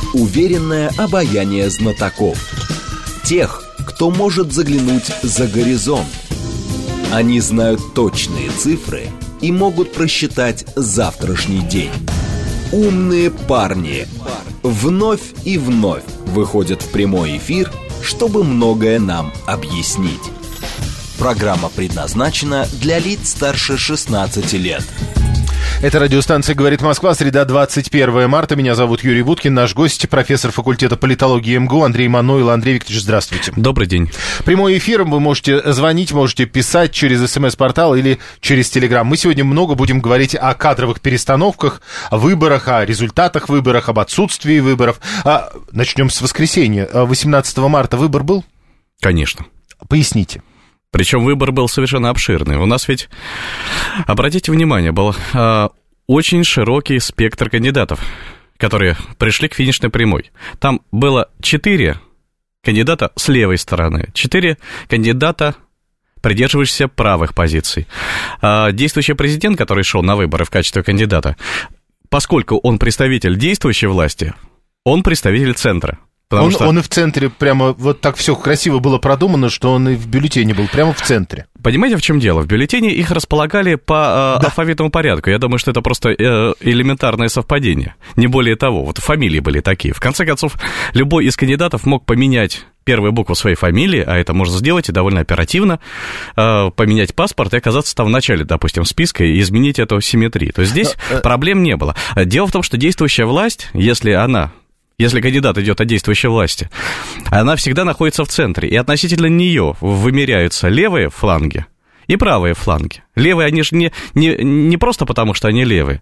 Уверенное обаяние знатоков. Тех, кто может заглянуть за горизонт. Они знают точные цифры и могут просчитать завтрашний день. Умные парни вновь и вновь выходят в прямой эфир, чтобы многое нам объяснить. Программа предназначена для лиц старше 16 лет. Это радиостанция «Говорит Москва», среда, 21 марта. Меня зовут Юрий Буткин. Наш гость, профессор факультета политологии МГУ Андрей Мануйло. Андрей Викторович, здравствуйте. Добрый день. Прямой эфир. Вы можете звонить, можете писать через СМС-портал или через Телеграм. Мы сегодня много будем говорить о кадровых перестановках, о выборах, о результатах выборов, об отсутствии выборов. Начнем с воскресенья. 18 марта выбор был? Конечно. Поясните. Причем выбор был совершенно обширный. У нас ведь, обратите внимание, был очень широкий спектр кандидатов, которые пришли к финишной прямой. Там было 4 кандидата с левой стороны, 4 кандидата, придерживающихся правых позиций. Действующий президент, который шел на выборы в качестве кандидата, поскольку он представитель действующей власти, он представитель центра. Он и в центре прямо вот так все красиво было продумано, что он и в бюллетене был прямо в центре. Понимаете, в чем дело? В бюллетене их располагали по алфавитному порядку. Я думаю, что это просто элементарное совпадение. Не более того. Вот фамилии были такие. В конце концов, любой из кандидатов мог поменять первую букву своей фамилии, а это можно сделать и довольно оперативно, поменять паспорт и оказаться там в начале, допустим, списка и изменить эту симметрию. То есть здесь проблем не было. Дело в том, что действующая власть, если кандидат идет от действующей власти, она всегда находится в центре, и относительно нее вымеряются левые фланги и правые фланги. Левые, они же не просто потому, что они левые,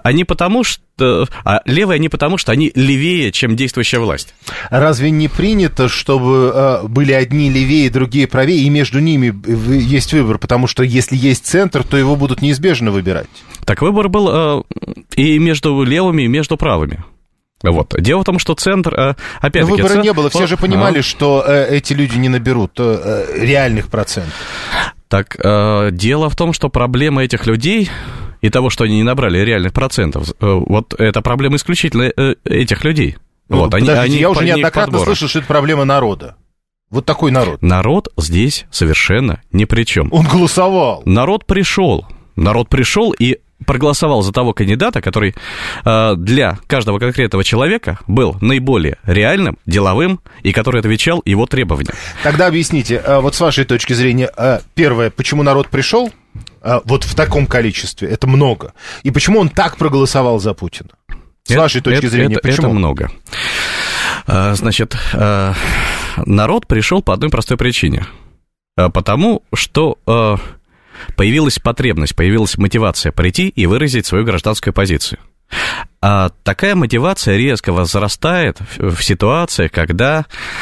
левые они потому, что они левее, чем действующая власть. Разве не принято, чтобы были одни левее, другие правее, и между ними есть выбор? Потому что если есть центр, то его будут неизбежно выбирать. Так выбор был и между левыми, и между правыми. Вот. Дело в том, что центр, опять-таки... Выбора не было, все же понимали, что эти люди не наберут реальных процентов. Так, дело в том, что проблема этих людей и того, что они не набрали реальных процентов, вот это проблема исключительно этих людей. Вот, подождите, я уже неоднократно слышал, что это проблема народа. Вот такой народ. Народ здесь совершенно ни при чем. Он голосовал. Народ пришел и проголосовал за того кандидата, который для каждого конкретного человека был наиболее реальным, деловым, и который отвечал его требованиям. Тогда объясните, вот с вашей точки зрения, первое, почему народ пришел вот в таком количестве, это много, и почему он так проголосовал за Путина? С вашей точки зрения, почему? Это много. Значит, народ пришел по одной простой причине. Потому что... появилась потребность, появилась мотивация прийти и выразить свою гражданскую позицию. А такая мотивация резко возрастает в ситуации, когда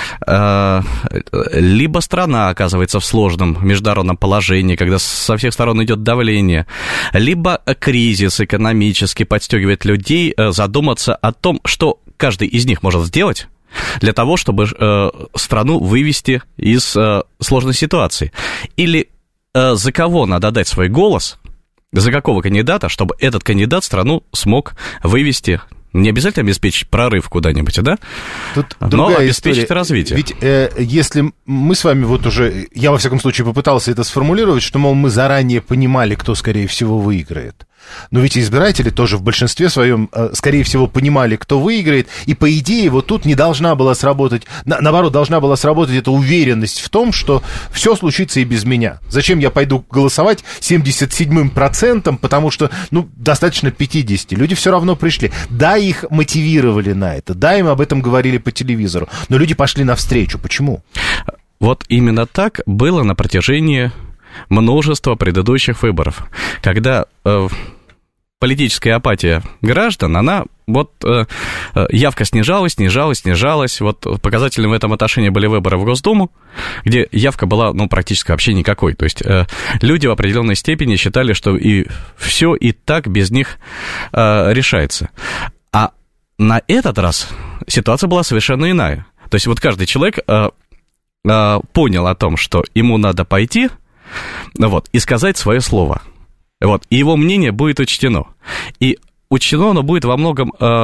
либо страна оказывается в сложном международном положении, когда со всех сторон идет давление, либо кризис экономический подстегивает людей задуматься о том, что каждый из них может сделать для того, чтобы страну вывести из сложной ситуации. Или за кого надо дать свой голос, за какого кандидата, чтобы этот кандидат страну смог вывести, не обязательно обеспечить прорыв куда-нибудь, да? Тут но обеспечить развитие. Ведь если мы с вами вот уже, я во всяком случае попытался это сформулировать, что, мол, мы заранее понимали, кто, скорее всего, выиграет. Но ведь избиратели тоже в большинстве своем, скорее всего, понимали, кто выиграет, и, по идее, вот тут не должна была сработать, наоборот, должна была сработать эта уверенность в том, что все случится и без меня. Зачем я пойду голосовать 77%, потому что, достаточно 50%. Люди все равно пришли. Да, их мотивировали на это, да, им об этом говорили по телевизору, но люди пошли навстречу. Почему? Вот именно так было на протяжении множества предыдущих выборов, когда... политическая апатия граждан, она явка снижалась. Вот показателем в этом отношении были выборы в Госдуму, где явка была, практически вообще никакой. То есть люди в определенной степени считали, что и все и так без них решается. А на этот раз ситуация была совершенно иная. То есть вот каждый человек понял о том, что ему надо пойти, и сказать свое слово. И его мнение будет учтено. И учтено оно будет во многом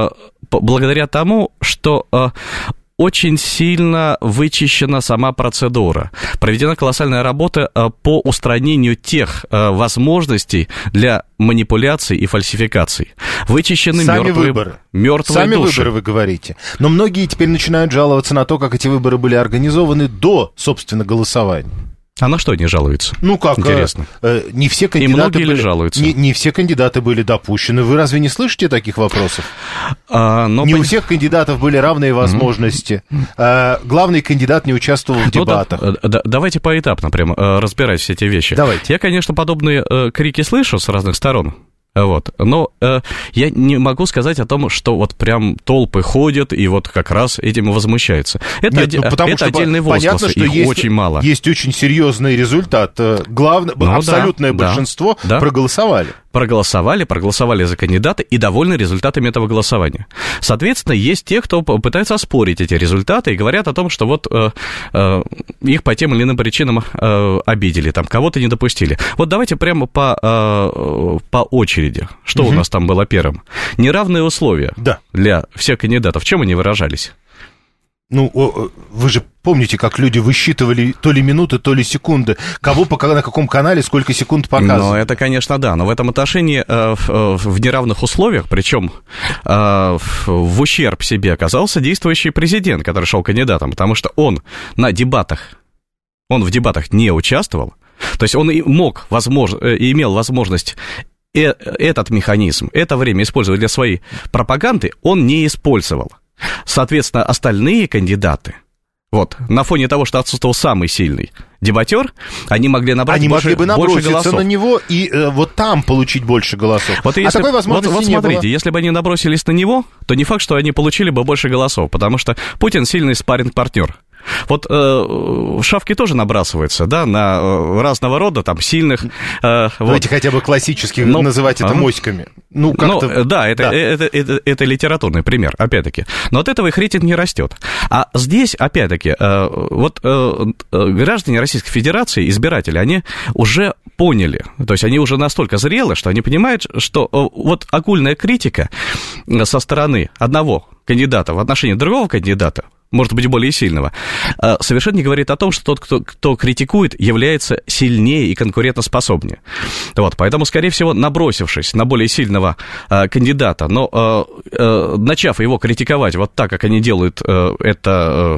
благодаря тому, что очень сильно вычищена сама процедура. Проведена колоссальная работа по устранению тех возможностей для манипуляций и фальсификаций. Вычищены мертвые души. Сами выборы, вы говорите. Но многие теперь начинают жаловаться на то, как эти выборы были организованы до, собственно, голосования. А на что они жалуются? Ну как, интересно. Не все кандидаты и многие жалуются. Не все кандидаты были допущены. Вы разве не слышите таких вопросов? Не у всех кандидатов были равные возможности. Главный кандидат не участвовал в дебатах. Давайте поэтапно прямо разбирать все эти вещи. Давайте. Я, конечно, подобные крики слышу с разных сторон. Вот. Но я не могу сказать о том, что вот прям толпы ходят и вот как раз этим возмущаются. Это отдельные возгласы, их очень мало. Есть очень серьезный результат. Абсолютное большинство проголосовали. Проголосовали за кандидата и довольны результатами этого голосования. Соответственно, есть те, кто пытается оспорить эти результаты и говорят о том, что вот их по тем или иным причинам обидели, там кого-то не допустили. Вот давайте прямо по очереди. Что у нас там было первым? Неравные условия для всех кандидатов. В чем они выражались? Ну, вы же помните, как люди высчитывали то ли минуты, то ли секунды, кого на каком канале сколько секунд показывают. Ну, это, конечно, да, но в этом отношении в неравных условиях, причем в ущерб себе оказался действующий президент, который шел кандидатом, потому что он в дебатах не участвовал, то есть он имел возможность этот механизм, это время использовать для своей пропаганды, он не использовал. Соответственно, остальные кандидаты, вот, на фоне того, что отсутствовал самый сильный дебатер, они могли набрать больше голосов. На него и вот там получить больше голосов. Такой возможности не было. Смотрите, если бы они набросились на него, то не факт, что они получили бы больше голосов, потому что Путин сильный спарринг-партнер. Вот шавки тоже набрасываются, да, на разного рода, там, сильных... Давайте хотя бы классически называть это моськами. Это литературный пример, опять-таки. Но от этого их рейтинг не растет. А здесь, опять-таки, граждане Российской Федерации, избиратели, они уже поняли, то есть они уже настолько зрелы, что они понимают, что вот огульная критика со стороны одного кандидата в отношении другого кандидата, может быть, более сильного, совершенно не говорит о том, что тот, кто критикует, является сильнее и конкурентоспособнее. Вот, поэтому, скорее всего, набросившись на более сильного кандидата, но начав его критиковать вот так, как они делают это,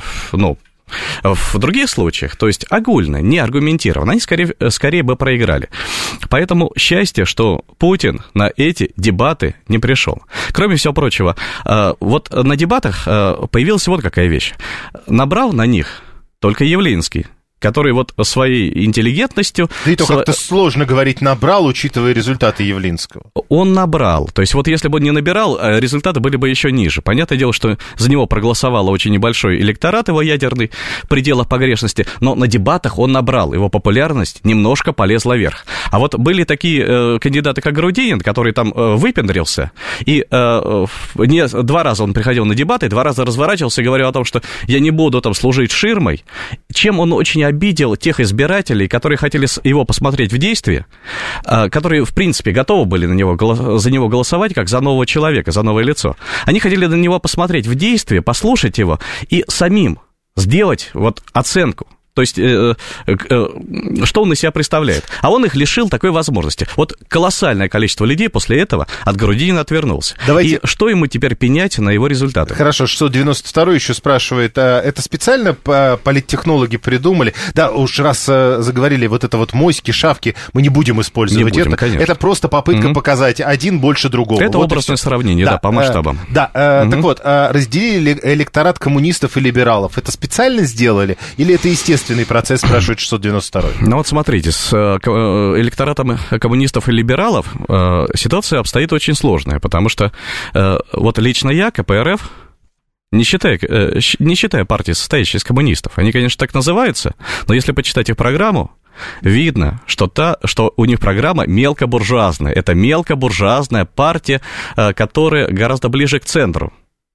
в других случаях, то есть огульно, не аргументированно, они скорее бы проиграли. Поэтому счастье, что Путин на эти дебаты не пришел. Кроме всего прочего, вот на дебатах появилась вот какая вещь. Набрал на них только Явлинский, который вот своей интеллигентностью... Да и то как-то сложно говорить «набрал», учитывая результаты Явлинского. Он набрал. То есть вот если бы он не набирал, результаты были бы еще ниже. Понятное дело, что за него проголосовало очень небольшой электорат его ядерный в пределах погрешности, но на дебатах он набрал. Его популярность немножко полезла вверх. А вот были такие кандидаты, как Грудинин, который там выпендрился, и 2 раза он приходил на дебаты, 2 раза разворачивался и говорил о том, что я не буду там служить ширмой, чем он очень обидел тех избирателей, которые хотели его посмотреть в действии, которые, в принципе, готовы были за него голосовать, как за нового человека, за новое лицо. Они хотели на него посмотреть в действии, послушать его и самим сделать вот оценку. То есть, что он из себя представляет. А он их лишил такой возможности. Вот колоссальное количество людей после этого от Грудинина отвернулся. И что ему теперь пенять на его результаты? Хорошо, 692 еще спрашивает, это специально политтехнологи придумали? Да, уж раз заговорили, вот это вот моськи, шавки, мы не будем использовать это. Конечно. Это просто попытка показать один больше другого. Это вот образное сравнение, да, по масштабам. Так вот, разделили электорат коммунистов и либералов. Это специально сделали? Или это естественно? Процесс, спрашивает 692. Ну вот смотрите, с электоратом коммунистов и либералов ситуация обстоит очень сложная, потому что вот лично я, КПРФ, не считая партии, состоящей из коммунистов, они, конечно, так называются, но если почитать их программу, видно, что у них программа мелкобуржуазная. Это мелкобуржуазная партия, которая гораздо ближе к центру,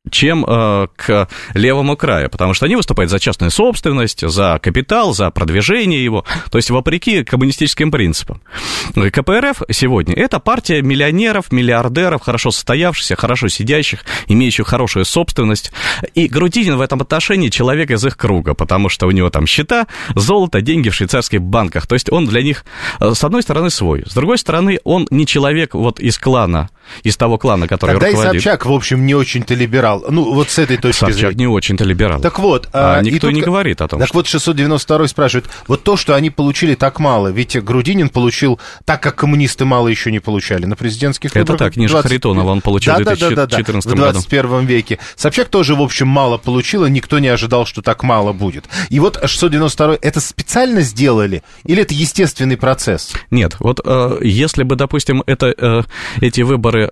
чем к левому краю, потому что они выступают за частную собственность, за капитал, за продвижение его, то есть вопреки коммунистическим принципам. КПРФ сегодня – это партия миллионеров, миллиардеров, хорошо состоявшихся, хорошо сидящих, имеющих хорошую собственность, и Грудинин в этом отношении человек из их круга, потому что у него там счета, золото, деньги в швейцарских банках, то есть он для них, с одной стороны, свой, с другой стороны, он не человек вот из клана, из того клана, который тогда руководит. И Собчак, в общем, не очень-то либерал. Ну, вот с этой точки зрения. Собчак не очень-то либерал. Так вот. Никто не говорит о том, так что... вот, 692 спрашивает, вот то, что они получили так мало, ведь Грудинин получил так, как коммунисты мало еще не получали на президентских выборах. Это так, ниже Харитонова он получил в 2014 году. В 21 веке. Собчак тоже, в общем, мало получил, и никто не ожидал, что так мало будет. И вот 692 это специально сделали или это естественный процесс? Нет, вот если бы, допустим, эти выборы...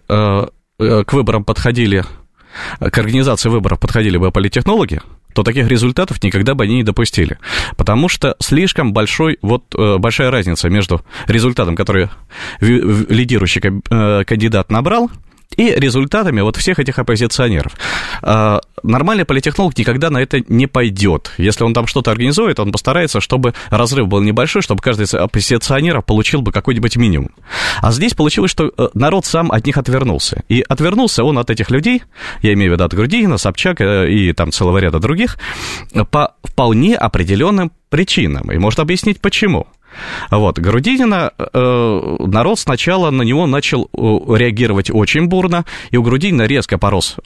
к выборам подходили, к организации выборов подходили бы политтехнологи, то таких результатов никогда бы они не допустили. Потому что слишком большая разница между результатом, который лидирующий кандидат набрал, и результатами вот всех этих оппозиционеров. Нормальный политтехнолог никогда на это не пойдет. Если он там что-то организует, он постарается, чтобы разрыв был небольшой, чтобы каждый из оппозиционеров получил бы какой-нибудь минимум. А здесь получилось, что народ сам от них отвернулся. И отвернулся он от этих людей, я имею в виду от Грудинина, Собчака и там целого ряда других, по вполне определенным причинам. И можно объяснить, почему. Вот, Грудинина, народ сначала на него начал реагировать очень бурно, и у Грудинина резко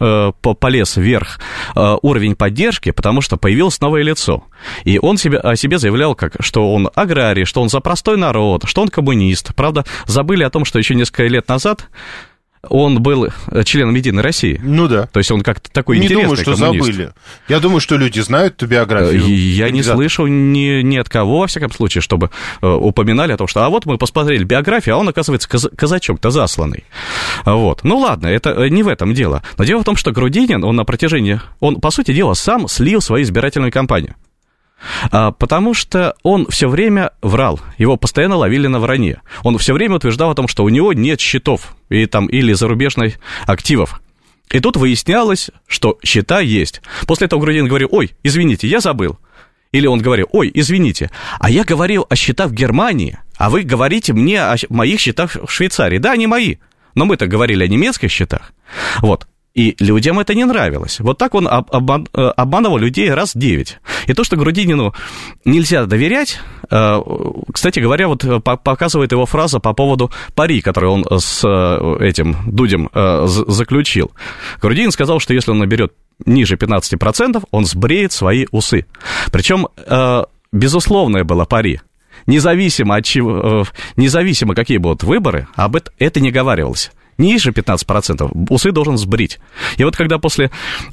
полез вверх уровень поддержки, потому что появилось новое лицо. И он о себе заявлял, что он аграрий, что он за простой народ, что он коммунист. Правда, забыли о том, что еще несколько лет назад он был членом «Единой России». Ну да. То есть он как-то такой не интересный думаю, что коммунист. Забыли. Я думаю, что люди знают эту биографию. Я не слышал ни от кого, во всяком случае, чтобы упоминали о том, что вот мы посмотрели биографию, а он, оказывается, казачок-то засланный. Вот. Ну ладно, это не в этом дело. Но дело в том, что Грудинин, он, по сути дела, сам слил свою избирательную кампанию. Потому что он все время врал, его постоянно ловили на вранье. Он все время утверждал о том, что у него нет счетов или зарубежных активов. И тут выяснялось, что счета есть. После этого Грудинин говорил: ой, извините, я забыл. Или он говорил: ой, извините, а я говорил о счетах в Германии, а вы говорите мне о моих счетах в Швейцарии. Да, они мои, но мы-то говорили о немецких счетах. Вот. И людям это не нравилось. Вот так он обманывал людей раз 9. И то, что Грудинину нельзя доверять, кстати говоря, вот показывает его фраза по поводу пари, который он с этим Дудем заключил. Грудинин сказал, что если он наберет ниже 15%, он сбреет свои усы. Причем безусловное было пари. Независимо от чего, независимо какие будут выборы, об этом не говорилось. Ниже 15% усы должен сбрить. И вот когда после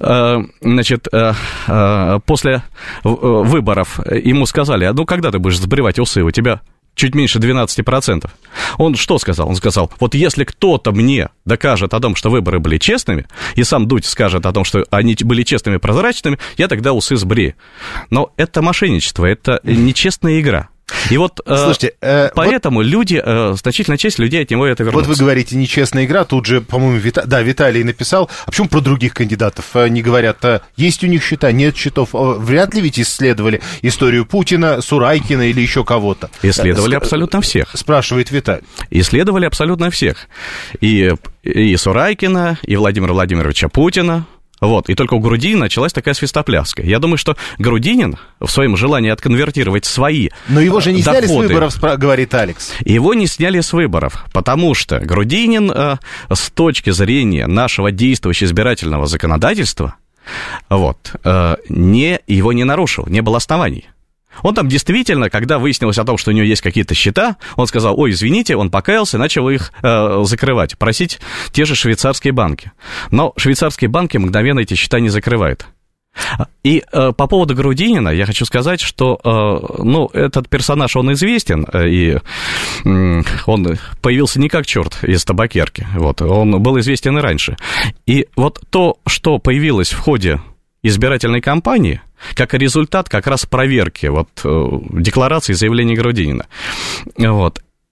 выборов ему сказали: ну, когда ты будешь сбривать усы, у тебя чуть меньше 12%. Он что сказал? Он сказал: вот если кто-то мне докажет о том, что выборы были честными, и сам Дудь скажет о том, что они были честными и прозрачными, я тогда усы сбрею. Но это мошенничество, это нечестная игра. И вот слушайте, поэтому люди, значительная часть людей от него это вернутся. Вот вы говорите, нечестная игра, тут же, по-моему, Виталий написал, а почему про других кандидатов не говорят? Есть у них счета, нет счетов? Вряд ли ведь исследовали историю Путина, Сурайкина или еще кого-то. Исследовали абсолютно всех. Спрашивает Виталий. Исследовали абсолютно всех. И Сурайкина, и Владимира Владимировича Путина. Вот, и только у Грудинина началась такая свистопляска. Я думаю, что Грудинин в своем желании отконвертировать свои доходы... Но его же не сняли с выборов, говорит Алекс. Его не сняли с выборов, потому что Грудинин с точки зрения нашего действующего избирательного законодательства его не нарушил, не было оснований. Он там действительно, когда выяснилось о том, что у него есть какие-то счета, он сказал: ой, извините, он покаялся, начал их закрывать, просить те же швейцарские банки. Но швейцарские банки мгновенно эти счета не закрывают. И по поводу Грудинина я хочу сказать, что этот персонаж, он известен, и он появился не как черт из табакерки, вот, он был известен и раньше. И вот то, что появилось в ходе избирательной кампании, как результат как раз проверки декларации и заявлений Грудинина. Вот.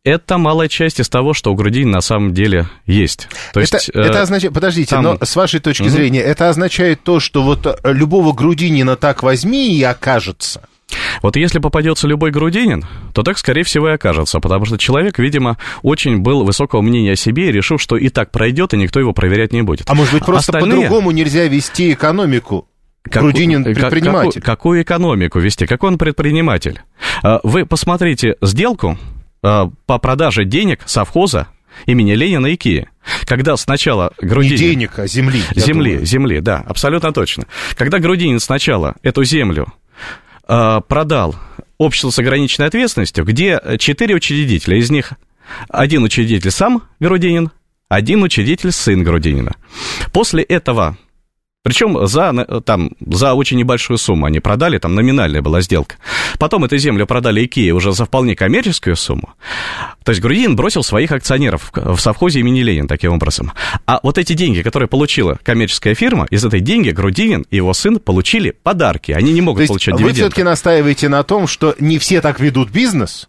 это малая часть из того, что у Грудинина на самом деле есть. То есть, это означает, подождите, там... но с вашей точки зрения, это означает то, что вот любого Грудинина так возьми и окажется. Вот если попадется любой Грудинин, то так, скорее всего, и окажется, потому что человек, видимо, очень был высокого мнения о себе и решил, что и так пройдет, и никто его проверять не будет. А может быть, просто по-другому нельзя вести экономику? Грудинин предприниматель. Какую экономику вести? Какой он предприниматель? Вы посмотрите сделку по продаже денег совхоза имени Ленина и Кии. Когда сначала Грудинин... Не денег, а земли. Земли, да, абсолютно точно. Когда Грудинин сначала эту землю продал обществу с ограниченной ответственностью, где 4 учредителя, из них один учредитель сам Грудинин, один учредитель сын Грудинина. После этого... Причем за очень небольшую сумму они продали, там номинальная была сделка. Потом эту землю продали Икее уже за вполне коммерческую сумму. То есть Грудинин бросил своих акционеров в совхозе имени Ленина таким образом. А вот эти деньги, которые получила коммерческая фирма, из этой деньги Грудинин и его сын получили подарки. Они не могут получать дивиденды. Вы все-таки настаиваете на том, что не все так ведут бизнес?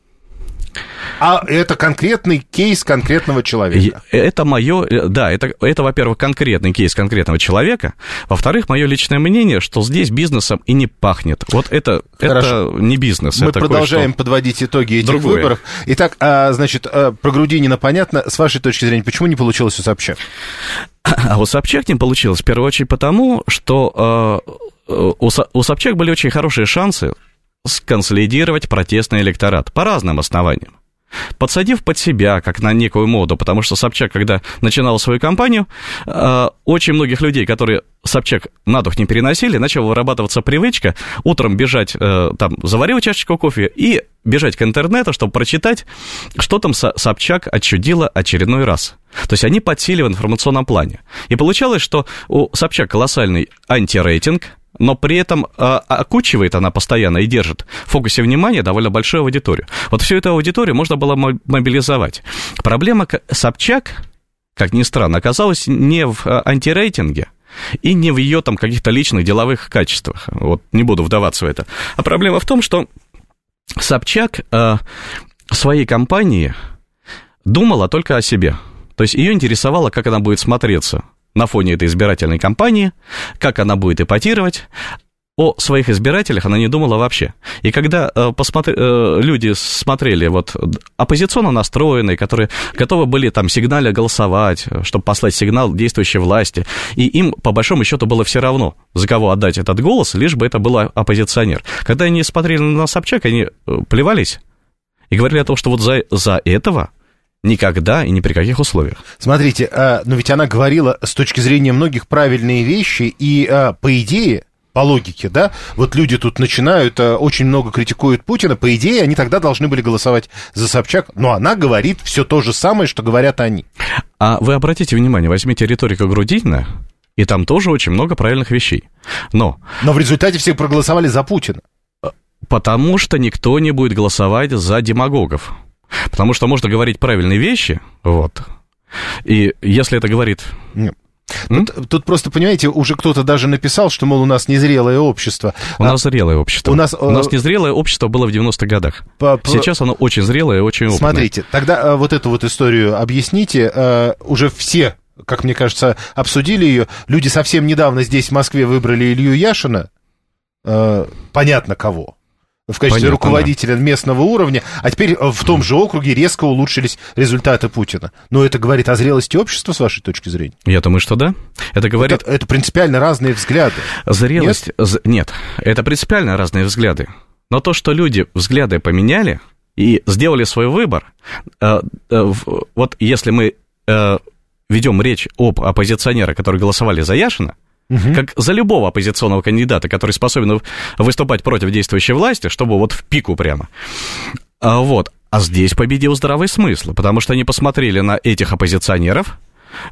А это конкретный кейс конкретного человека. Это мое, да, это, во-первых, конкретный кейс конкретного человека. Во-вторых, мое личное мнение, что здесь бизнесом и не пахнет. Вот это не бизнес. Мы продолжаем подводить итоги этих выборов. Итак, значит, про Грудинина понятно. С вашей точки зрения, почему не получилось у Собчак? А у Собчак не получилось, в первую очередь, потому что у Собчак были очень хорошие шансы сконсолидировать протестный электорат по разным основаниям. Подсадив под себя, как на некую моду, потому что Собчак, когда начинала свою кампанию, очень многих людей, которые Собчак на дух не переносили, начала вырабатываться привычка утром бежать, заварил чашечку кофе и бежать к интернету, чтобы прочитать, что там Собчак отчудила очередной раз. То есть они подсели в информационном плане. И получалось, что у Собчак колоссальный антирейтинг, но при этом окучивает она постоянно и держит в фокусе внимания довольно большую аудиторию. Вот всю эту аудиторию можно было мобилизовать. Проблема Собчак, как ни странно, оказалась не в антирейтинге и не в ее там каких-то личных деловых качествах. Вот не буду вдаваться в это. А проблема в том, что Собчак в своей кампании думала только о себе. То есть ее интересовало, как она будет смотреться на фоне этой избирательной кампании, как она будет эпатировать. О своих избирателях она не думала вообще. И когда люди смотрели вот оппозиционно настроенные, которые готовы были там сигнально голосовать, чтобы послать сигнал действующей власти, и им, по большому счету, было все равно, за кого отдать этот голос, лишь бы это был оппозиционер. Когда они смотрели на Собчак, они плевались и говорили о том, что вот за этого никогда и ни при каких условиях. Смотрите, но ведь она говорила с точки зрения многих правильные вещи, и по идее, по логике, да, вот люди тут начинают, очень много критикуют Путина, по идее, они тогда должны были голосовать за Собчак, но она говорит все то же самое, что говорят они. А вы обратите внимание, возьмите риторику Грудинина, и там тоже очень много правильных вещей. Но в результате все проголосовали за Путина. Потому что никто не будет голосовать за демагогов. Потому что можно говорить правильные вещи, вот. И если это говорит... Тут просто, понимаете, уже кто-то даже написал, что, мол, у нас незрелое общество. У нас зрелое общество. У нас незрелое общество было в 90-х годах. Сейчас оно очень зрелое и очень опытное. Смотрите, тогда вот эту вот историю объясните. Уже все, как мне кажется, обсудили ее. Люди совсем недавно здесь, в Москве, выбрали Илью Яшина. Понятно, кого. В качестве руководителя местного уровня, а теперь в том же округе резко улучшились результаты Путина. Но это говорит о зрелости общества, с вашей точки зрения? Я думаю, что да. Это говорит... Это принципиально разные взгляды. Зрелость... Нет, это принципиально разные взгляды. Но то, что люди взгляды поменяли и сделали свой выбор, вот если мы ведем речь об оппозиционерах, которые голосовали за Яшина, как за любого оппозиционного кандидата, который способен выступать против действующей власти, чтобы вот в пику прямо. Вот. А здесь победил здравый смысл, потому что они посмотрели на этих оппозиционеров,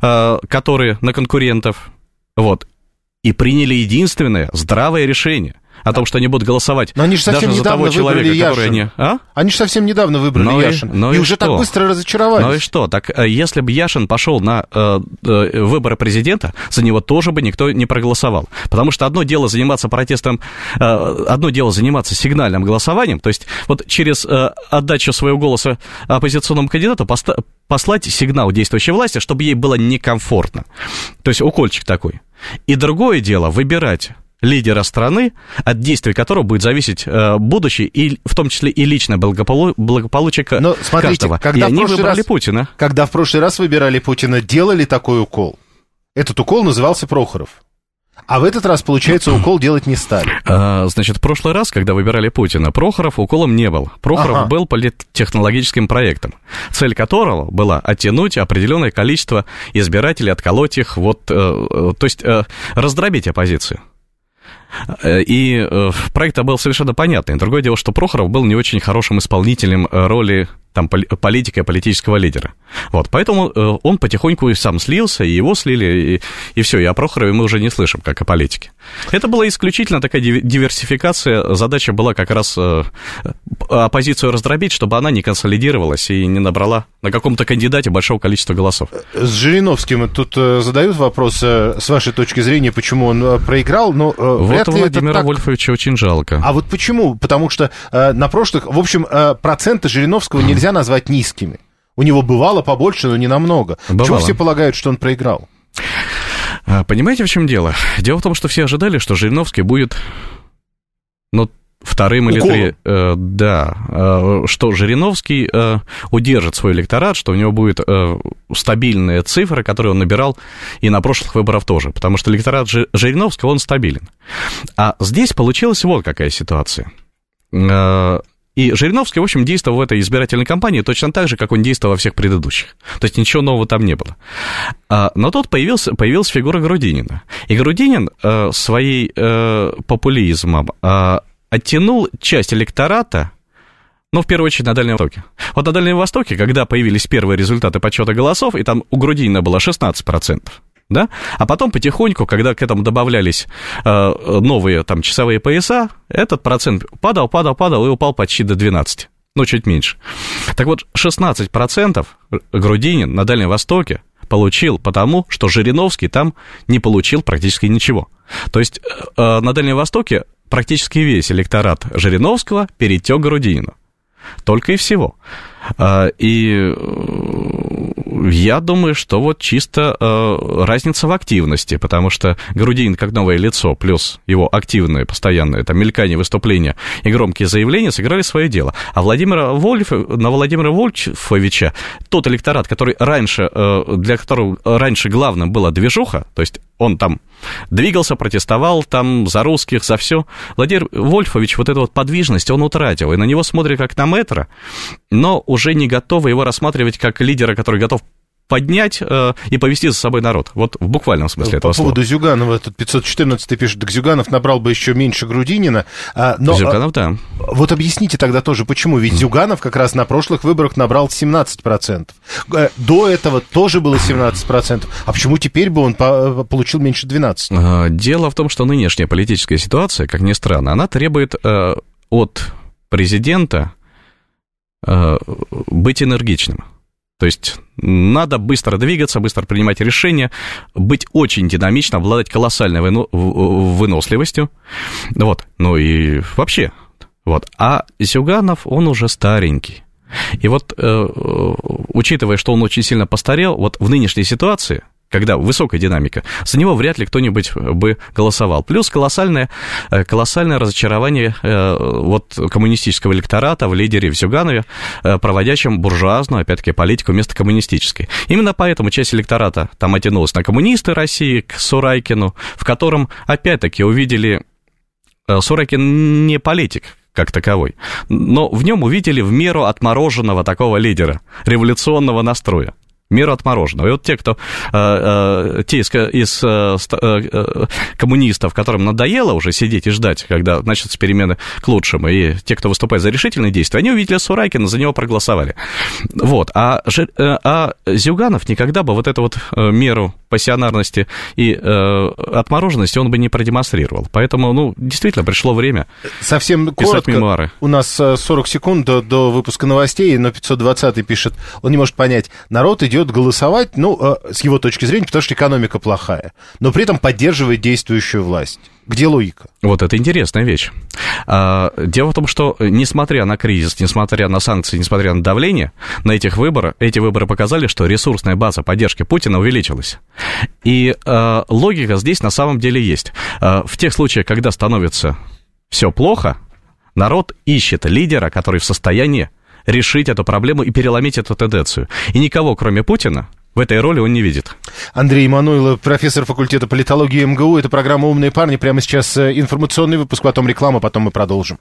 которые на конкурентов, вот, и приняли единственное здравое решение. о том, что они будут голосовать но они же совсем даже за того человека, который они... Они же совсем недавно выбрали Яшина. И уже так быстро разочаровались. Ну и что? Так если бы Яшин пошел на выборы президента, за него тоже бы никто не проголосовал. Потому что одно дело заниматься протестом, одно дело заниматься сигнальным голосованием, то есть вот через отдачу своего голоса оппозиционному кандидату послать сигнал действующей власти, чтобы ей было некомфортно. То есть укольчик такой. И другое дело выбирать лидера страны, от действий которого будет зависеть будущее, и в том числе и личное благополучие каждого. И они выбрали Путина. Когда в прошлый раз выбирали Путина, делали такой укол. Этот укол назывался Прохоров. А в этот раз, получается, укол делать не стали. Значит, в прошлый раз, когда выбирали Путина, Прохоров уколом не был. Прохоров был политтехнологическим проектом, цель которого была оттянуть определенное количество избирателей, отколоть их, то есть раздробить оппозицию. И проект был совершенно понятный. Другое дело, что Прохоров был не очень хорошим исполнителем роли там, политика и политического лидера. Вот, поэтому он потихоньку и сам слился, и его слили, и все. И о Прохорове мы уже не слышим, как о политике. Это была исключительно такая диверсификация. Задача была как раз оппозицию раздробить, чтобы она не консолидировалась и не набрала на каком-то кандидате большого количества голосов. С Жириновским тут задают вопрос, с вашей точки зрения, почему он проиграл, но вот Владимира Вольфовича очень жалко. А вот почему? Потому что на прошлых, в общем, проценты Жириновского нельзя назвать низкими. У него бывало побольше, но не намного. Почему все полагают, что он проиграл? Понимаете, в чем дело? Дело в том, что все ожидали, что Жириновский будет, вторым или третьим. Что Жириновский удержит свой электорат, что у него будет стабильные цифры, которые он набирал и на прошлых выборах тоже. Потому что электорат Жириновского, он стабилен. А здесь получилась вот какая ситуация. И Жириновский, в общем, действовал в этой избирательной кампании точно так же, как он действовал во всех предыдущих. То есть ничего нового там не было. Но тут появилась фигура Грудинина. И Грудинин своим популизмом оттянул часть электората, в первую очередь, на Дальнем Востоке. Вот на Дальнем Востоке, когда появились первые результаты подсчета голосов, и там у Грудинина было 16%, да? А потом потихоньку, когда к этому добавлялись новые там часовые пояса, этот процент падал и упал почти до 12%, чуть меньше. Так вот, 16% Грудинин на Дальнем Востоке получил потому, что Жириновский там не получил практически ничего. То есть на Дальнем Востоке практически весь электорат Жириновского перетек к Грудинину. Только и всего. И я думаю, что вот чисто разница в активности, потому что Грудинин как новое лицо, плюс его активные, постоянные там мелькания, выступления и громкие заявления сыграли свое дело. А Владимира Вольфовича, тот электорат, который для которого раньше главным была движуха, то есть он там двигался, протестовал там за русских, за все. Владимир Вольфович вот эту вот подвижность он утратил, и на него смотрят как на мэтра, но уже не готовы его рассматривать как лидера, который готов поднять и повести за собой народ. Вот в буквальном смысле этого слова. По поводу Зюганова, тут 514 пишет, так Зюганов набрал бы еще меньше Грудинина. Но Зюганов, да. Вот объясните тогда тоже, почему. Ведь Зюганов как раз на прошлых выборах набрал 17%. До этого тоже было 17%. А почему теперь бы он получил меньше 12%? Дело в том, что нынешняя политическая ситуация, как ни странно, она требует от президента быть энергичным. То есть надо быстро двигаться, быстро принимать решения, быть очень динамичным, обладать колоссальной выносливостью. Вот. И вообще. Вот. А Зюганов, он уже старенький. И вот, учитывая, что он очень сильно постарел, вот в нынешней ситуации, когда высокая динамика, за него вряд ли кто-нибудь бы голосовал. Плюс колоссальное разочарование вот коммунистического электората в лидере в Зюганове, проводящем буржуазную, опять-таки, политику вместо коммунистической. Именно поэтому часть электората там оттянулась на коммунисты России, к Сурайкину, в котором, опять-таки, увидели... Сурайкин не политик как таковой, но в нем увидели в меру отмороженного такого лидера, революционного настроя. Меру отмороженного. И вот те из коммунистов, которым надоело уже сидеть и ждать, когда начнутся перемены к лучшему, и те, кто выступает за решительные действия, они увидели Сурайкина, за него проголосовали. Вот. А Зюганов никогда бы вот эту вот меру пассионарности и отмороженности он бы не продемонстрировал. Поэтому, действительно, пришло время совсем писать коротко, мемуары. У нас 40 секунд до выпуска новостей, но 520-й пишет, он не может понять, народ идет голосовать, с его точки зрения, потому что экономика плохая, но при этом поддерживает действующую власть. Где логика? Вот это интересная вещь. Дело в том, что несмотря на кризис, несмотря на санкции, несмотря на давление, на эти выборы показали, что ресурсная база поддержки Путина увеличилась. И логика здесь на самом деле есть. В тех случаях, когда становится все плохо, народ ищет лидера, который в состоянии решить эту проблему и переломить эту тенденцию. И никого, кроме Путина, в этой роли он не видит. Андрей Мануйлов, профессор факультета политологии МГУ. Это программа «Умные парни». Прямо сейчас информационный выпуск, потом реклама, потом мы продолжим.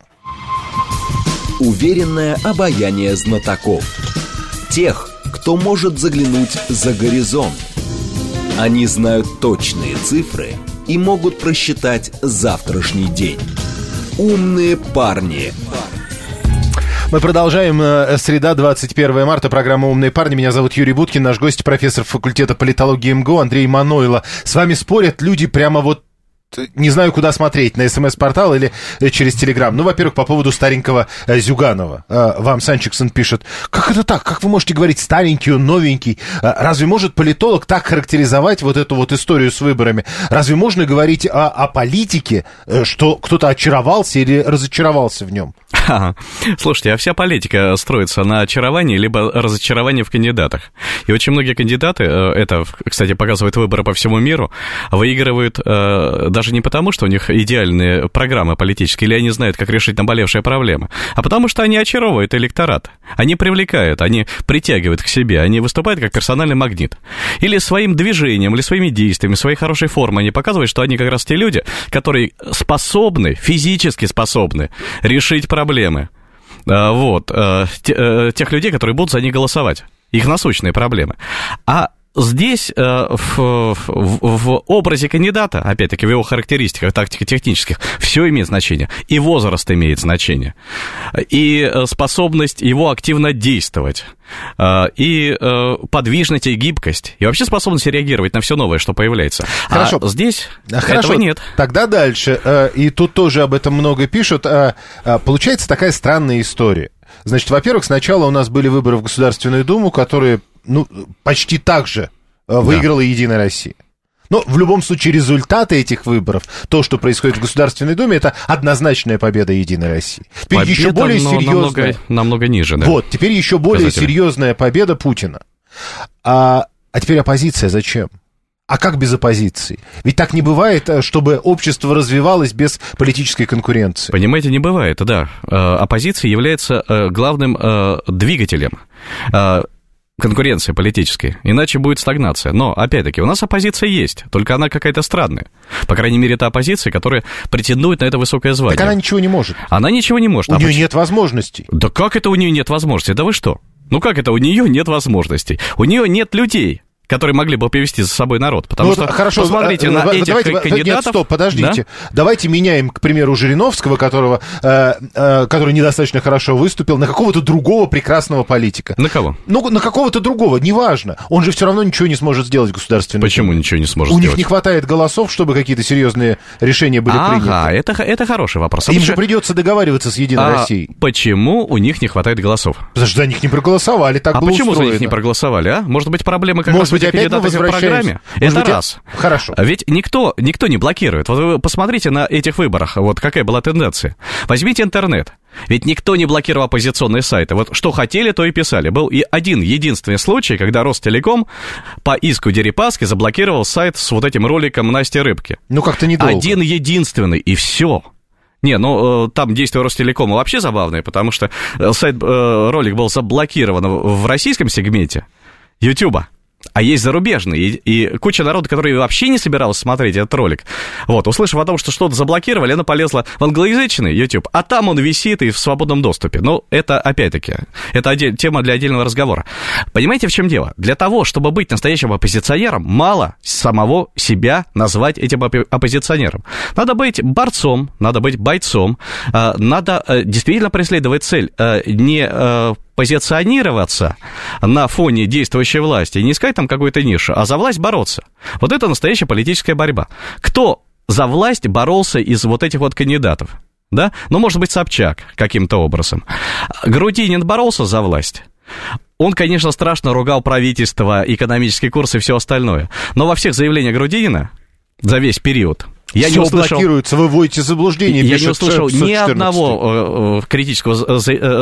Уверенное обаяние знатоков. Тех, кто может заглянуть за горизонт. Они знают точные цифры и могут просчитать завтрашний день. «Умные парни». Мы продолжаем. Среда, 21 марта, программа «Умные парни». Меня зовут Юрий Буткин, наш гость, профессор факультета политологии МГУ Андрей Мануйлов. С вами спорят люди прямо не знаю, куда смотреть, на СМС-портал или через Телеграм. Во-первых, по поводу старенького Зюганова. Вам Санчиксон пишет, как это так? Как вы можете говорить старенький, он новенький? Разве может политолог так характеризовать эту историю с выборами? Разве можно говорить о политике, что кто-то очаровался или разочаровался в нем? Слушайте, а вся политика строится на очаровании либо разочаровании в кандидатах. И очень многие кандидаты, это, кстати, показывают выборы по всему миру, выигрывают даже не потому, что у них идеальные программы политические, или они знают, как решить наболевшие проблемы, а потому что они очаровывают электорат. Они привлекают, они притягивают к себе, они выступают как персональный магнит. Или своим движением, или своими действиями, своей хорошей формой они показывают, что они как раз те люди, которые способны, физически способны решить проблемы. Тех людей, которые будут за них голосовать. Их насущные проблемы. А здесь в образе кандидата, опять-таки в его характеристиках, тактико-технических, все имеет значение. И возраст имеет значение. И способность его активно действовать. И подвижность, и гибкость. И вообще способность реагировать на все новое, что появляется. Хорошо. А здесь этого нет. Тогда дальше. И тут тоже об этом много пишут. Получается такая странная история. Значит, во-первых, сначала у нас были выборы в Государственную Думу, которые почти так же выиграла Единая Россия. Но в любом случае результаты этих выборов, то, что происходит в Государственной Думе, это однозначная победа Единой России. Теперь победа, еще более серьезная... намного ниже, да. Теперь еще более серьезная победа Путина. А теперь оппозиция зачем? А как без оппозиции? Ведь так не бывает, чтобы общество развивалось без политической конкуренции. Понимаете, не бывает, да. Оппозиция является главным двигателем конкуренции политической, иначе будет стагнация. Но, опять-таки, у нас оппозиция есть, только она какая-то странная. По крайней мере, это оппозиция, которая претендует на это высокое звание. Так она ничего не может. Она ничего не может. У нее нет возможностей. Да как это у нее нет возможностей? Да вы что? Как это у нее нет возможностей? У нее нет людей, которые могли бы повести за собой народ. Потому что, хорошо, посмотрите на этих кандидатов... Нет, стоп, подождите. Да? Давайте меняем, к примеру, Жириновского, который недостаточно хорошо выступил, на какого-то другого прекрасного политика. На кого? На какого-то другого, неважно. Он же все равно ничего не сможет сделать в Государственной Думе. Почему ничего не сможет сделать? У них них не хватает голосов, чтобы какие-то серьезные решения были приняты. Это хороший вопрос. Им же придется договариваться с Единой Россией. Почему у них не хватает голосов? Потому что за них не проголосовали, так было почему устроено. За них не проголосовали, а? Может быть, проблема как раз в этих кандидатах в программе? Это раз. Хорошо. Ведь никто не блокирует. Вот вы посмотрите на этих выборах, какая была тенденция. Возьмите интернет. Ведь никто не блокировал оппозиционные сайты. Что хотели, то и писали. Был и один-единственный случай, когда Ростелеком по иску Дерипаски заблокировал сайт с этим роликом Насти Рыбки. Как-то недолго. Один-единственный, и все. Там действия Ростелекома вообще забавные, потому что ролик был заблокирован в российском сегменте Ютуба. А есть зарубежный, и куча народа, который вообще не собирался смотреть этот ролик. Услышав о том, что что-то заблокировали, она полезла в англоязычный YouTube, а там он висит и в свободном доступе. Это, опять-таки, это тема для отдельного разговора. Понимаете, в чем дело? Для того, чтобы быть настоящим оппозиционером, мало самого себя назвать этим оппозиционером. Надо быть борцом, надо быть бойцом, надо действительно преследовать цель не позиционироваться на фоне действующей власти, не искать там какую-то нишу, а за власть бороться. Вот это настоящая политическая борьба. Кто за власть боролся из вот этих вот кандидатов? Да? Ну, может быть, Собчак каким-то образом. Грудинин боролся за власть. Он, конечно, страшно ругал правительство, экономический курс и все остальное. Но во всех заявлениях Грудинина за весь период я все не услышал, блокируется, вы вводите в заблуждение. Я не услышал ни одного критического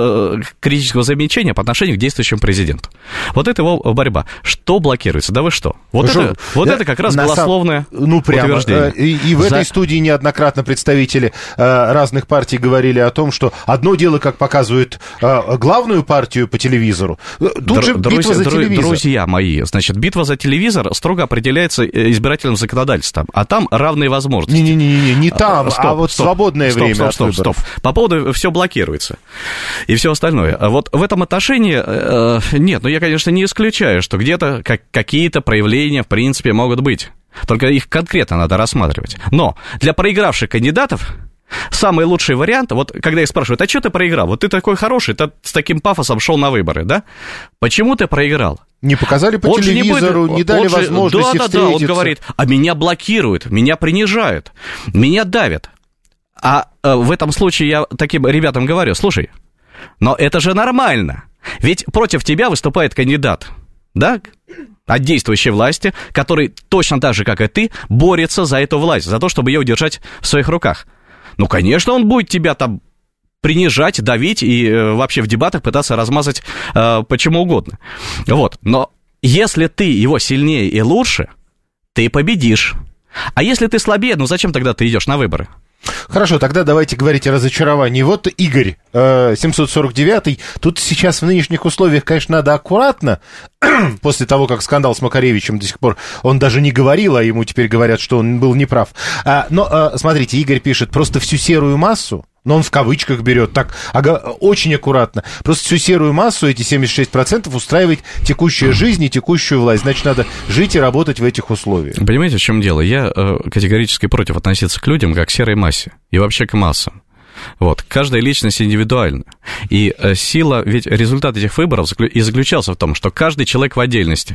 замечания по отношению к действующему президенту. Вот это его борьба. Что блокируется? Да вы что? Это как раз голословное утверждение. И в этой студии неоднократно представители разных партий говорили о том, что одно дело, как показывают главную партию по телевизору, тут же битва за телевизор. Друзья мои, значит, битва за телевизор строго определяется избирательным законодательством, а там равные возможности. Не там, свободное время от выборов. По поводу все блокируется и все остальное. Вот в этом отношении, нет, я, конечно, не исключаю, что где-то какие-то проявления, в принципе, могут быть. Только их конкретно надо рассматривать. Но для проигравших кандидатов самый лучший вариант, вот когда их спрашивают, а что ты проиграл? Вот ты такой хороший, ты с таким пафосом шел на выборы, да? Почему ты проиграл? Не показали по телевизору, не дали возможности встретиться. Да, он говорит, а меня блокируют, меня принижают, меня давят. А в этом случае я таким ребятам говорю, слушай, но это же нормально, ведь против тебя выступает кандидат, да, от действующей власти, который точно так же, как и ты, борется за эту власть, за то, чтобы ее удержать в своих руках. Ну, конечно, он будет тебя там принижать, давить и вообще в дебатах пытаться размазать почему угодно. Вот. Но если ты его сильнее и лучше, ты победишь. А если ты слабее, ну зачем тогда ты идешь на выборы? Хорошо, тогда давайте говорить о разочаровании. Вот Игорь, 749-й. Тут сейчас в нынешних условиях, конечно, надо аккуратно. После того, как скандал с Макаревичем до сих пор, он даже не говорил, а ему теперь говорят, что он был неправ. Но, смотрите, Игорь пишет, просто всю серую массу, но он в кавычках берет, так, очень аккуратно. Просто всю серую массу, эти 76%, устраивает текущая жизнь и текущую власть. Значит, надо жить и работать в этих условиях. Понимаете, в чем дело? Я категорически против относиться к людям как к серой массе и вообще к массам. Вот. Каждая личность индивидуальна. И сила, ведь результат этих выборов и заключался в том, что каждый человек в отдельности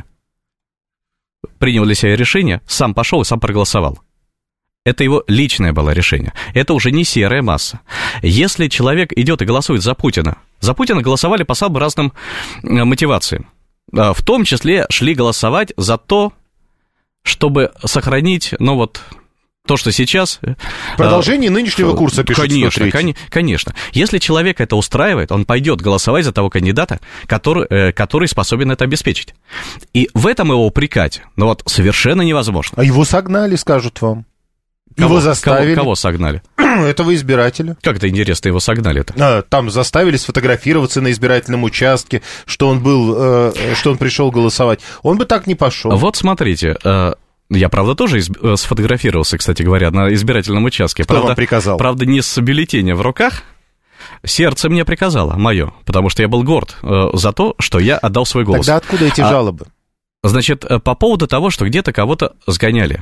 принял для себя решение, сам пошел и сам проголосовал. Это его личное было решение. Это уже не серая масса. Если человек идет и голосует за Путина голосовали по самым разным мотивациям. В том числе шли голосовать за то, чтобы сохранить, то, что сейчас... Продолжение нынешнего курса, пишет 103. Конечно. Если человек это устраивает, он пойдет голосовать за того кандидата, который способен это обеспечить. И в этом его упрекать, совершенно невозможно. А его согнали, скажут вам. Его заставили. Кого согнали? Этого избирателя. Как это интересно, его согнали-то? Там заставили сфотографироваться на избирательном участке, что он пришел голосовать. Он бы так не пошел. Вот смотрите, я, правда, тоже сфотографировался, кстати говоря, на избирательном участке. Кто вам приказал? Правда, не с бюллетенем в руках. Сердце мне приказало, мое, потому что я был горд за то, что я отдал свой голос. Тогда откуда эти жалобы? Значит, по поводу того, что где-то кого-то сгоняли.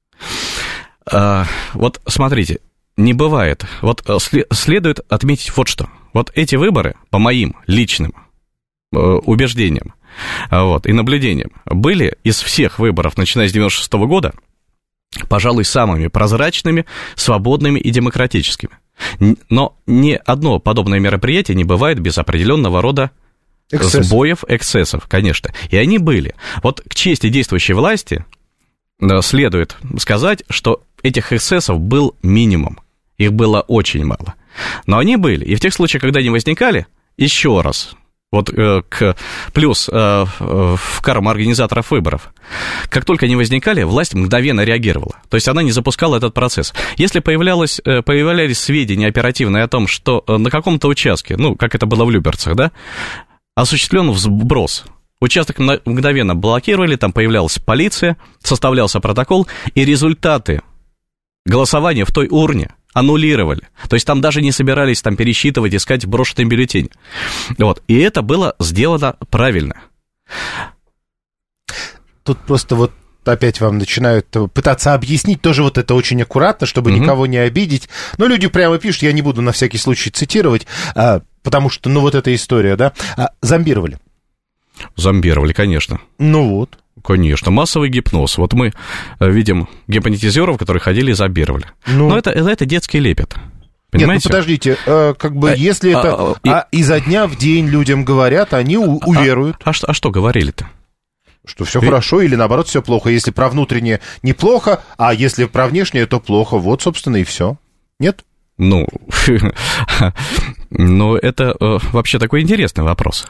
Вот смотрите, не бывает. Следует отметить вот что. Вот эти выборы, по моим личным убеждениям и наблюдениям, были из всех выборов, начиная с 96 года, пожалуй, самыми прозрачными, свободными и демократическими. Но ни одно подобное мероприятие не бывает без определенного рода сбоев, эксцессов, конечно. И они были. Вот к чести действующей власти следует сказать, что этих эксцессов был минимум. Их было очень мало. Но они были. И в тех случаях, когда они возникали, еще раз, плюс в карму организаторов выборов, как только они возникали, власть мгновенно реагировала. То есть она не запускала этот процесс. Если появлялись сведения оперативные о том, что на каком-то участке, как это было в Люберцах, да, осуществлен взброс, участок мгновенно блокировали, там появлялась полиция, составлялся протокол, и результаты голосования в той урне аннулировали. То есть там даже не собирались пересчитывать, искать брошенный бюллетень. И это было сделано правильно. Тут просто опять вам начинают пытаться объяснить, тоже вот это очень аккуратно, чтобы никого не обидеть. Но люди прямо пишут, я не буду на всякий случай цитировать, потому что, ну, вот эта история, да, зомбировали. Зомбировали, конечно. Ну вот. Конечно, массовый гипноз. Вот мы видим гипнотизеров, которые ходили и зомбировали. Но это детский лепет. Понимаете? Нет, ну подождите, как бы если это изо дня в день людям говорят, они уверуют. А что говорили-то? Что все хорошо или, наоборот, все плохо. Если про внутреннее неплохо, а если про внешнее, то плохо. Вот, собственно, и все. Нет? Ну, это вообще такой интересный вопрос.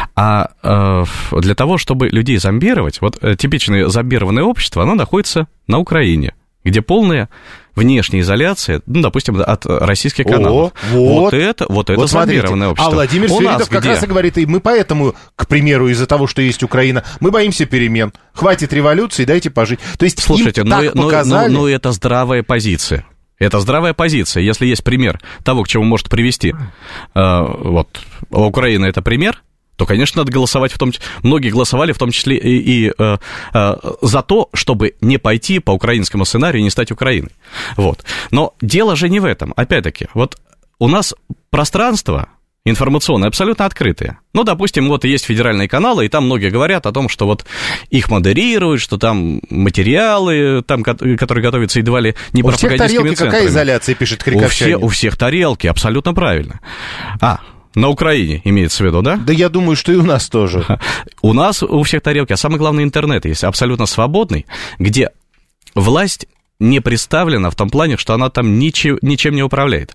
А для того, чтобы людей зомбировать, вот типичное зомбированное общество, оно находится на Украине, где полная внешняя изоляция, ну, допустим, от российских каналов. Вот это зомбированное общество. А Владимир Свиридов как раз и говорит, и мы поэтому, к примеру, из-за того, что есть Украина, мы боимся перемен. Хватит революции, дайте пожить. То есть, слушайте, им так показали... но это здравая позиция. Это здравая позиция. Если есть пример того, к чему может привести вот Украина, это пример, то, конечно, надо голосовать в том числе. Многие голосовали в том числе и за то, чтобы не пойти по украинскому сценарию и не стать Украиной. Вот. Но дело же не в этом. Опять-таки, вот у нас пространство информационное абсолютно открытое. Ну, допустим, вот есть федеральные каналы, и там многие говорят о том, что вот их модерируют, что там материалы, там, которые готовятся едва ли не пропагандистскими центрами. У всех тарелки какая изоляция, пишет Криковчанин? У всех тарелки, абсолютно правильно. На Украине имеется в виду, да? Да я думаю, что и у нас тоже. У нас у всех тарелки, а самое главное, интернет есть абсолютно свободный, где власть не представлена в том плане, что она там ничем не управляет.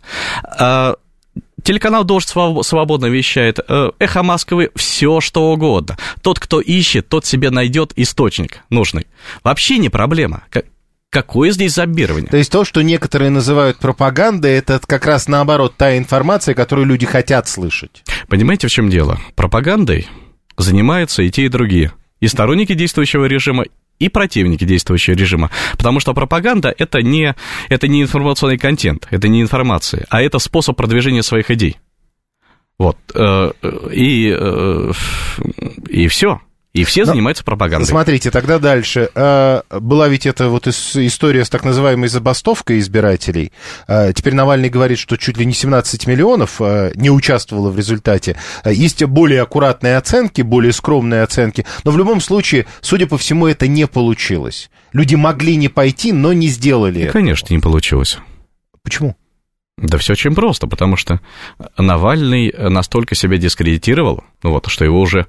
Телеканал «Дождь» свободно вещает, «Эхо Москвы», все что угодно. Тот, кто ищет, тот себе найдет источник нужный. Вообще не проблема. Какое здесь зомбирование? То есть то, что некоторые называют пропагандой, это как раз наоборот та информация, которую люди хотят слышать. Понимаете, в чем дело? Пропагандой занимаются и те, и другие. И сторонники действующего режима, и противники действующего режима. Потому что пропаганда это не информационный контент, это не информация, а это способ продвижения своих идей. Вот. И все. И все занимаются пропагандой. Смотрите, тогда дальше. Была ведь эта вот история с так называемой забастовкой избирателей. Теперь Навальный говорит, что чуть ли не 17 миллионов не участвовало в результате. Есть более аккуратные оценки, более скромные оценки. Но в любом случае, судя по всему, это не получилось. Люди могли не пойти, но не сделали это. Конечно, не получилось. Почему? Да все очень просто, потому что Навальный настолько себя дискредитировал, вот, что его уже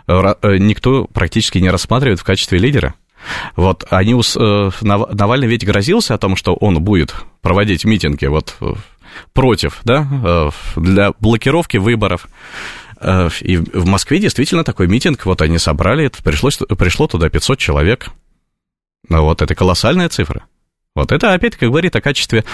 никто практически не рассматривает в качестве лидера. Вот, Навальный ведь грозился о том, что он будет проводить митинги вот, против, да, для блокировки выборов. И в Москве действительно такой митинг, вот они собрали, пришло туда 500 человек. Вот, это колоссальная цифра. Вот это, опять-таки, говорит о качестве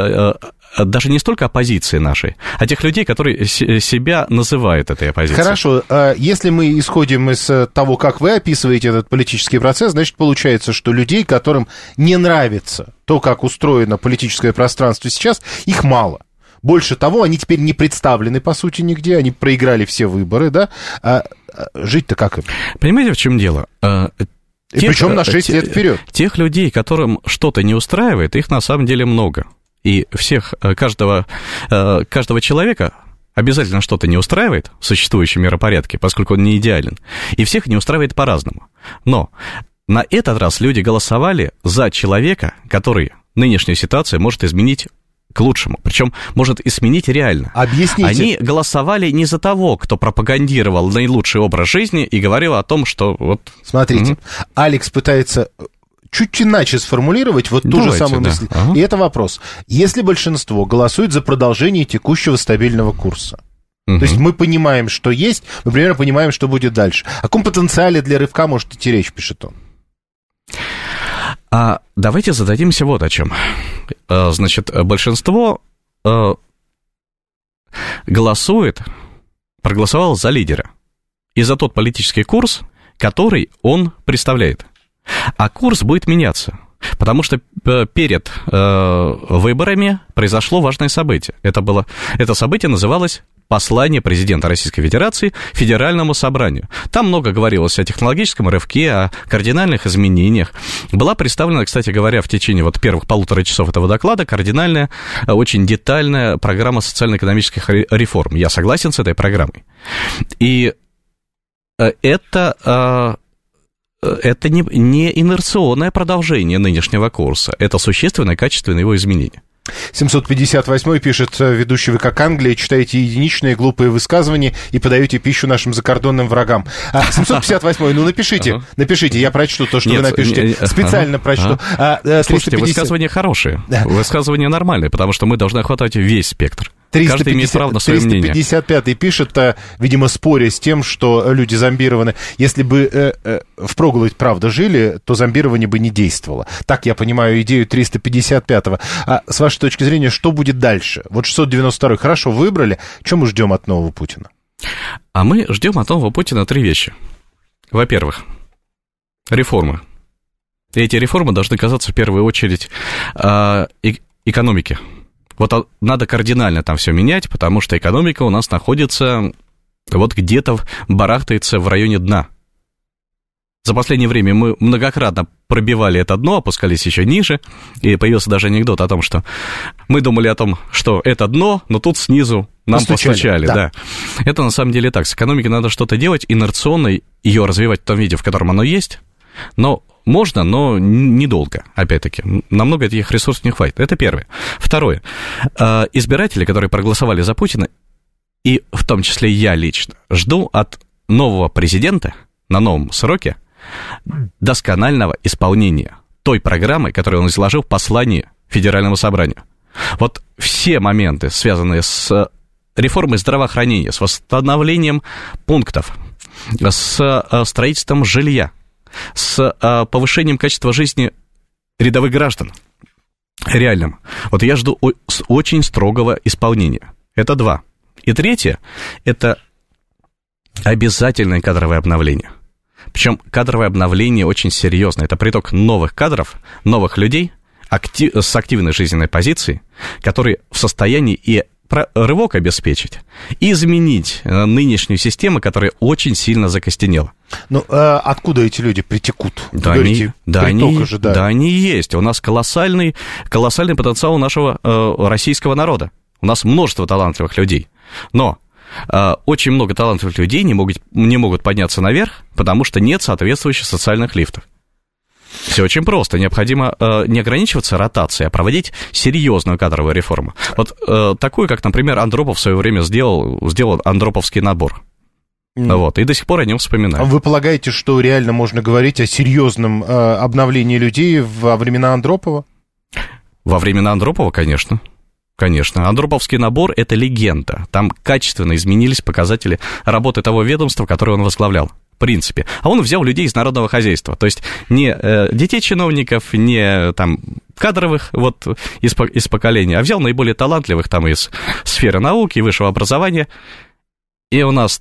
даже не столько оппозиции нашей, а тех людей, которые себя называют этой оппозицией. Хорошо, если мы исходим из того, как вы описываете этот политический процесс, значит, получается, что людей, которым не нравится то, как устроено политическое пространство сейчас, их мало. Больше того, они теперь не представлены, по сути, нигде, они проиграли все выборы, да? А жить-то как им? Понимаете, в чем дело? И причем на 6 лет вперед. Тех людей, которым что-то не устраивает, их на самом деле много. И каждого человека обязательно что-то не устраивает в существующем миропорядке, поскольку он не идеален. И всех не устраивает по-разному. Но на этот раз люди голосовали за человека, который нынешнюю ситуацию может изменить к лучшему, причем может изменить реально. Объясните. Они голосовали не за того, кто пропагандировал наилучший образ жизни и говорил о том, что вот... Смотрите, Алекс пытается чуть иначе сформулировать вот ту же самую мысль. И это вопрос. Если большинство голосует за продолжение текущего стабильного курса, то есть мы понимаем, что есть, мы примерно понимаем, что будет дальше. О каком потенциале для рывка может идти речь, пишет он? Давайте зададимся вот о чем. Значит, большинство проголосовало за лидера и за тот политический курс, который он представляет. А курс будет меняться, потому что перед выборами произошло важное событие. Это событие называлось послание президента Российской Федерации Федеральному собранию. Там много говорилось о технологическом рывке, о кардинальных изменениях. Была представлена, кстати говоря, в течение вот первых 1,5 часов этого доклада кардинальная, очень детальная программа социально-экономических реформ. Я согласен с этой программой. И это не инерционное продолжение нынешнего курса, это существенное, качественное его изменение. 758 пишет ведущий ВК Англия: читаете единичные глупые высказывания и подаете пищу нашим закордонным врагам. 758, ну напишите, я прочту то, что вы напишите, специально прочту. Слушайте, высказывания хорошие, высказывания нормальные, потому что мы должны охватывать весь спектр. Каждый имеет право на свое мнение. 355-й пишет, видимо, споря с тем, что люди зомбированы. Если бы впроголодь правда жили, то зомбирование бы не действовало. Так я понимаю идею 355-го. А с вашей точки зрения, что будет дальше? Вот 692-й хорошо выбрали. Что мы ждем от нового Путина? А мы ждем от нового Путина 3 вещи. Во-первых, реформы. И эти реформы должны касаться в первую очередь экономики. Вот надо кардинально там все менять, потому что экономика у нас находится вот где-то, барахтается в районе дна. За последнее время мы многократно пробивали это дно, опускались еще ниже, и появился даже анекдот о том, что мы думали о том, что это дно, но тут снизу нам постучали. Да. Это на самом деле так. С экономикой надо что-то делать, инерционно ее развивать в том виде, в котором оно есть, но можно, но недолго, опять-таки. Намного этих ресурсов не хватит. Это первое. Второе. Избиратели, которые проголосовали за Путина, и в том числе я лично, жду от нового президента на новом сроке досконального исполнения той программы, которую он изложил в послании Федеральному собранию. Вот все моменты, связанные с реформой здравоохранения, с восстановлением пунктов, с строительством жилья, с повышением качества жизни рядовых граждан, реальным. Вот я жду очень строгого исполнения. Это 2. И 3, это обязательное кадровое обновление. Причем кадровое обновление очень серьезное. Это приток новых кадров, новых людей с активной жизненной позицией, которые в состоянии и рывок обеспечить и изменить нынешнюю систему, которая очень сильно закостенела. Ну, откуда эти люди притекут? Да, они есть. У нас колоссальный потенциал у нашего российского народа. У нас множество талантливых людей. Но очень много талантливых людей не могут подняться наверх, потому что нет соответствующих социальных лифтов. Все очень просто. Необходимо не ограничиваться ротацией, а проводить серьезную кадровую реформу. Вот такую, как, например, Андропов в свое время сделал Андроповский набор. Вот, и до сих пор о нем вспоминаю. Вы полагаете, что реально можно говорить о серьезном обновлении людей во времена Андропова? Во времена Андропова, конечно. Конечно. Андроповский набор – это легенда. Там качественно изменились показатели работы того ведомства, которое он возглавлял. В принципе. А он взял людей из народного хозяйства. То есть не детей чиновников, не там кадровых вот из поколения, а взял наиболее талантливых там из сферы науки и высшего образования. И у нас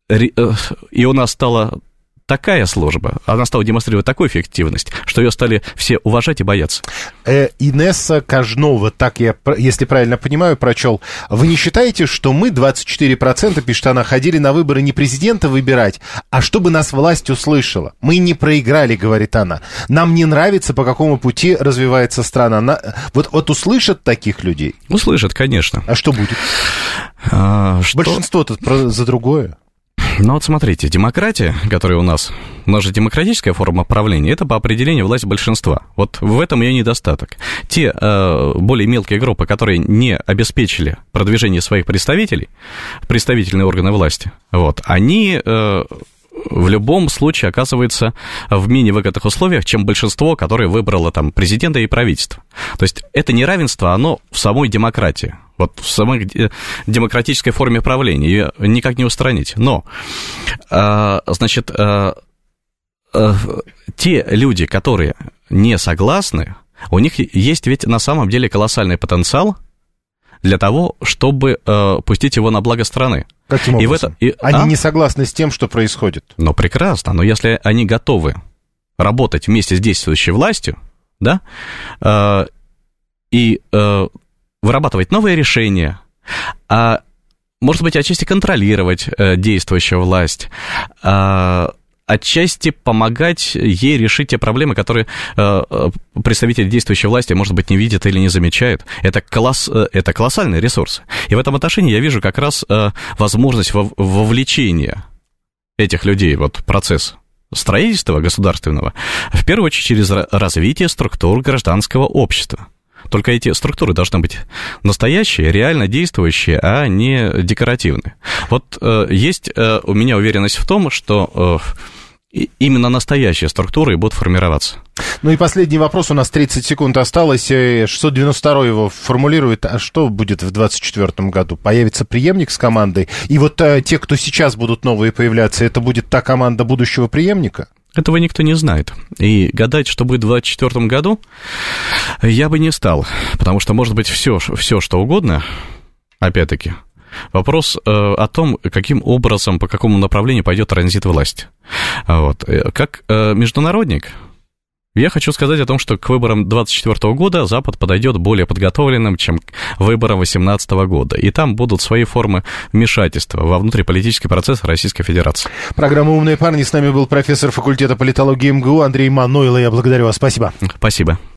стала такая служба, она стала демонстрировать такую эффективность, что ее стали все уважать и бояться. Инесса Кожнова, так я, если правильно понимаю, прочел. Вы не считаете, что мы, 24%, пишет она, ходили на выборы не президента выбирать, а чтобы нас власть услышала? Мы не проиграли, говорит она. Нам не нравится, по какому пути развивается страна. Вот услышат таких людей? Услышат, конечно. А что будет? Большинство-то за другое. Ну вот смотрите, демократия, которая у нас же демократическая форма правления, это по определению власть большинства. Вот в этом ее недостаток. Те более мелкие группы, которые не обеспечили продвижение своих представителей, представительные органы власти, вот, они в любом случае оказываются в менее выгодных условиях, чем большинство, которое выбрало там президента и правительство. То есть это неравенство, оно в самой демократии. Вот в самой демократической форме правления ее никак не устранить. Но, значит, те люди, которые не согласны, у них есть ведь на самом деле колоссальный потенциал для того, чтобы пустить его на благо страны. Каким образом? Они не согласны с тем, что происходит. Ну, прекрасно. Но если они готовы работать вместе с действующей властью, да, и вырабатывать новые решения, может быть, отчасти контролировать действующую власть, отчасти помогать ей решить те проблемы, которые представители действующей власти, может быть, не видят или не замечают. Это колоссальный ресурс. И в этом отношении я вижу как раз возможность вовлечения этих людей в процесс строительства государственного, в первую очередь через развитие структур гражданского общества. Только эти структуры должны быть настоящие, реально действующие, а не декоративные. Есть у меня уверенность в том, что именно настоящие структуры будут формироваться. Ну и последний вопрос, у нас 30 секунд осталось. 692 его формулирует. А что будет в 2024 году? Появится преемник с командой? И те, кто сейчас будут новые появляться, это будет та команда будущего преемника? Этого никто не знает. И гадать, что будет в 2024 году, я бы не стал. Потому что может быть все что угодно, опять-таки. Вопрос о том, каким образом, по какому направлению пойдет транзит власти. Как международник, я хочу сказать о том, что к выборам 2024 года Запад подойдет более подготовленным, чем к выборам 2018 года. И там будут свои формы вмешательства во внутриполитический процесс Российской Федерации. Программа «Умные парни». С нами был профессор факультета политологии МГУ Андрей Манойло. Я благодарю вас. Спасибо. Спасибо.